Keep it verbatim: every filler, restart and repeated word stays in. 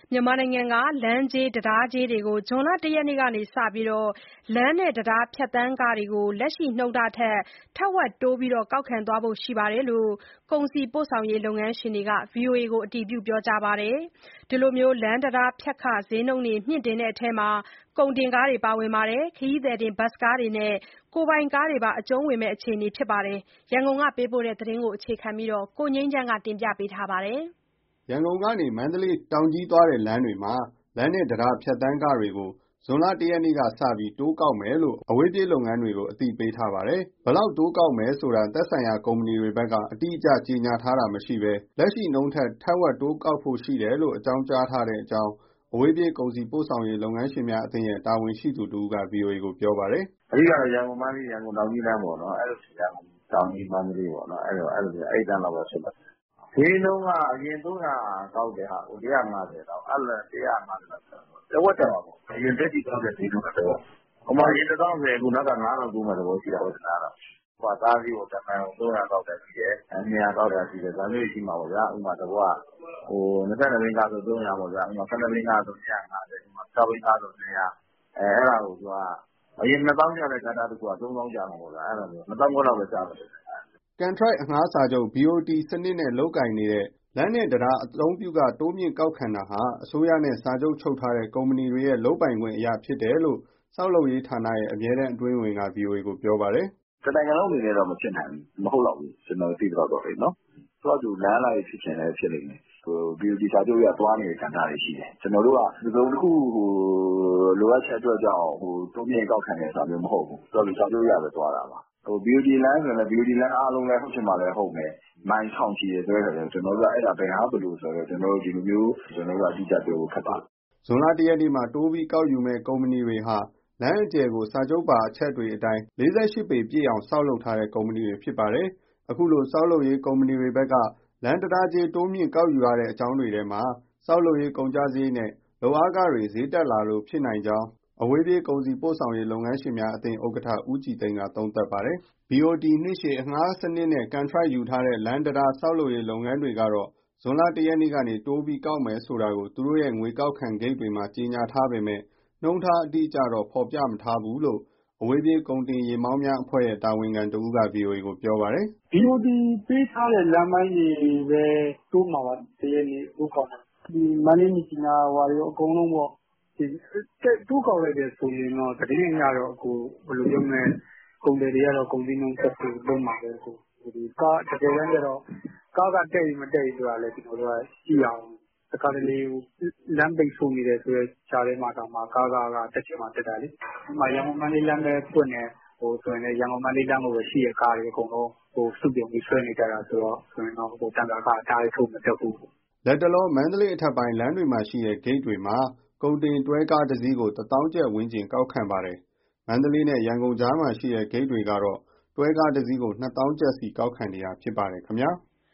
မြန်မာနိုင်ငံကလမ်းကြေးတံတားကြေးတွေကိုဇွန်လတစ်ရက်နေ့ကစပြီး လမ်းနဲ့တံတားဖြတ်သန်းခတွေကို လက်ရှိနှုန်းထားထက် ထက်ဝက်တိုးပြီးကောက်ခံသွားဖို့ရှိတယ်လို့ ကုန်စည်ပို့ဆောင်ရေးလုပ်ငန်းရှင်တွေက ဗွီအိုအေကို အတည်ပြုပြောကြားပါတယ်။ ဒီလိုလမ်းတံတားဖြတ်ခဈေးနှုန်းတွေမြှင့်တင်တဲ့အထဲမှာ ကုန်တင်ကားတွေပါဝင်ပြီး ခရီးသည်တင်ဘတ်စ်ကားတွေနဲ့ ကိုယ်ပိုင်ကားတွေပါ အကျုံးဝင်မယ့်အခြေအနေဖြစ်ပါတယ်။ ရန်ကုန်ကပေးပို့တဲ့သတင်းကိုအခြေခံပြီး ကိုငြိမ်းချမ်းက တင်ပြထားပါတယ်။ ရန်ကုန်ကနေ မန္တလေး၊ တောင်ကြီးသွားတဲ့လမ်းတွေမှာ လမ်းနဲ့တံတားဖြတ်သန်းခတွေကို ဇွန်လတစ်ရက်နေ့ကစပြီး တိုးကောက်မယ်လို့ အဝေးပြေးလုပ်ငန်းတွေကို အသိပေးထားပါတယ်။ ဘယ်လောက်တိုးကောက်မယ်ဆိုတာ သက်ဆိုင်ရာကုမ္ပဏီတွေဘက်က အတိအကျကြေညာထားတာမရှိဘဲ လက်ရှိနှုန်းထက် ထက်ဝက်တိုးကောက်ဖို့ရှိတယ်လို့ အကြောင်းကြားထားတဲ့အကြောင်း အဝေးပြေးကုန်စည်ပို့ဆောင်ရေးလုပ်ငန်းရှင်များအသင်းရဲ့ တာဝန်ရှိသူတဦးက ဗွီအိုအေကိုပြောပါတယ်။ "အဓိကတော့ရန်ကုန်-မန္တလေး၊ ရန်ကုန်-တောင်ကြီးလမ်းပေါ့နော်။ အဲဒီလိုရန်ကုန်-တောင်ကြီး-မန္တလေးပေါ့နော်။ အဲဒီလမ်းလောက်ပဲဖြစ်မယ်။ ဈေးနှုန်းကအရင်သုံးရာကောက်တဲ့ဟာကို ၁၅၀လောက်၊ အဲဒါ၁၅၀လောက်ကျတော့ တဝက်တက်မှာပေါ့။ အရင်လက်ရှိကောက်တဲ့ဈေးနှုန်းထက်တဝက်။ ဥပမာ အရင်တသောင်းဆိုရင် အခုနောက်ကငါးထောင်တိုးမယ့်သဘောရှိတာပေါ့။ ကားဈေးကိုတမိုင်ကိုသုံးရာကောက်တာရှိတယ်၊ နှစ်ရာကောက်တာရှိတယ်။ ဒါမျိုးတွေရှိမှာပေါ့ဗျာ။ ဥပမာတဘိုးက ၂၂ဘီးကားဆိုသုံးရာပေါ့ဗျာ။ ၁၂ဘီးကားဆို၂၅၀၊ ၆ဘီးကားဆို၂၀၀။ အဲဒါကိုသူက အရင်နှစ်သောင်းကျတဲ့ကားတခုက သုံးသောင်းကျမှာပေါ့ဗျာ။ အဲလိုမျိုးနှစ်သောင်းခွဲလောက်ပဲကျမယ်။ " ကန်ထရိုက်အငှားစာချုပ် ဘီအိုတီ စနစ်နဲ့လုပ်ကိုင်နေတဲ့ လမ်းနဲ့တံတားအသုံးပြုခတိုးမြှင့်ကောက်ခံတာဟာ အစိုးရနဲ့စာချုပ်ချုပ်ထားတဲ့ကုမ္ပဏီတွေရဲ့ လုပ်ပိုင်ခွင့်အရဖြစ်တယ်လို့ ဆောက်လုပ်ရေးဌာနရဲ့ အမြဲတမ်းအတွင်းဝန်က ဗွီအိုအေကိုပြောပါတယ်။ "တနိုင်ငံလုံးအနေနဲ့တော့မဖြစ်နိုင်ဘူး။ မဟုတ်လောက်ဘူး။ ကျနော်သိသလောက်တော့လေနော်။ သူ့ဟာသူလမ်းအလိုက်ဖြစ်ချင်လည်းဖြစ်လိမ့်မယ်။ ဘီအိုတီစာချုပ်အရသွားနေတဲ့ကဏ္ဍတွေရှိတယ်။ ကျနော်တို့ကတစုံတခုလိုအပ်ချက်အတွက်ကြောင့် တိုးမြှင့်ကောက်ခံတယ်ဆိုတာမျိုးမဟုတ်ဘူး။ သူ့ဟာသူစာချုပ်အရပဲသွားတာပါ။ ဘီအိုတီလမ်းဆိုရင်လည်း ဘီအိုတီလမ်းအားလုံးလည်းဟုတ်ချင်မှလည်းဟုတ်မယ်။ မိုင်ထောင်ချီတယ်ဆိုတဲ့အခါကျတော့ ကျနော်တို့ကအဲဒါဘယ်ဟာဘယ်လိုဆိုတော့ ဒီလိုမျိုးကျနော်တို့ကအတိအကျပြောဖို့ခက်ပါတယ်။" ဇွန်လတစ်ရက်နေ့မှာ တိုးပြီးကောက်ယူမယ့် ကုမ္ပဏီတွေဟာ လမ်းအကျယ်ကို စာချုပ်ပါအချက်တွေအတိုင်း ၄၈ပေပြည့်အောင်ဆောက်လုပ်ထားတဲ့ ကုမ္ပဏီတွေဖြစ်ပါတယ်။ အခုလို ဆောက်လုပ်ရေးကုမ္ပဏီတွေဘက်က လမ်းတံတားကြေးတိုးမြှင့်ကောက်ယူရတဲ့အကြောင်းတွေထဲမှာ ဆောက်လုပ်ရေးကုန်ကျစရိတ်နဲ့ လုပ်အားခတွေဈေးတက်လာလို့ ဖြစ်နိုင်ကြောင်း အဝေးပြေးကုန်စည်ပို့ဆောင်ရေးလုပ်ငန်းရှင်များအသင်းဥက္ကဋ္ဌ ဦးကြည်သိန်းက သုံးသပ်ပါတယ်။ ဘီအိုတီ နှစ်ရှည်အငှားစနစ်နဲ့ ကန်ထရိုက်ယူထားတဲ့ လမ်းတံတားဆောက်လုပ်ရေးလုပ်ငန်းတွေကတော့ ဇွန်လတစ်ရက်နေ့ကနေ တိုးပြီးကောက်မယ်ဆိုတာကို သူတို့ရဲ့ငွေကောက်ခံဂိတ်တွေမှာ ကြေညာထားပေမဲ့ နှုန်းထားအတိအကျတော့ ဖော်ပြမထားဘူးလို့ အဝေးပြေးကုန်တင်ယာဉ်မောင်းများအဖွဲ့ရဲ့ တာဝန်ခံတဦးက ဗွီအိုအေကိုပြောပါတယ်။ "ဘီအိုတီပေးထားတဲ့လမ်းပိုင်းတွေပဲတိုးမှာပါ။ တစ်ရက်နေ့တိုးကောက်မှာ။ ဒီမန္တလေး-မြစ်ကြီးနားဟိုဟာတွေရောအကုန်လုံးပေါ့။ တိုးကောက်လိုက်တယ်ဆိုရင်တော့ သတင်းအရတော့ဘယ်လိုပြောမလဲကုန်သည်တွေကတော့ကုန်ဈေးနှုန်းတက်ဖို့လုပ်မှာပဲ။ ကားတကယ်တမ်းကျတော့ကားကတက်၏မတက်၏ဆိုတာလည်း ကျနော်တို့ကကြည့်ရဦးမယ်။ တခါတလေလမ်းပိတ်ဆို့နေတယ်ဆိုတဲ့ကြားထဲမှာတောင်မှကားခကတက်ချင်မှတက်တာလေ။ ဥပမာရန်ကုန်-မန္တလေးလမ်းပဲပွင့်တယ်ဆိုရင်လည်း ရန်ကုန်-မန္တလေးလမ်းပေါ်ပဲရှိတဲ့ကားတွေအကုန်လုံးစုပြုံပြီးဆွဲနေကြတာဆိုတော့ တန်ဆာခကတအားထိုးမတက်ဘူး။ " လတ်တလော မန္တလေးအထက်ပိုင်းလမ်းတွေမှာရှိတဲ့ ဂိတ်တွေမှာ ကုန်တင်တွဲကားတစီးကို တသောင်းကျပ်ဝန်းကျင်ကောက်ခံပါတယ်။ မန္တလေးနဲ့ ရန်ကုန်ကြားမှာရှိတဲ့ ဂိတ်တွေကတော့ တွဲကားတစီးကို နှစ်သောင်းကျပ်စီကောက်ခံနေတာဖြစ်ပါတယ်ခင်ဗျာ။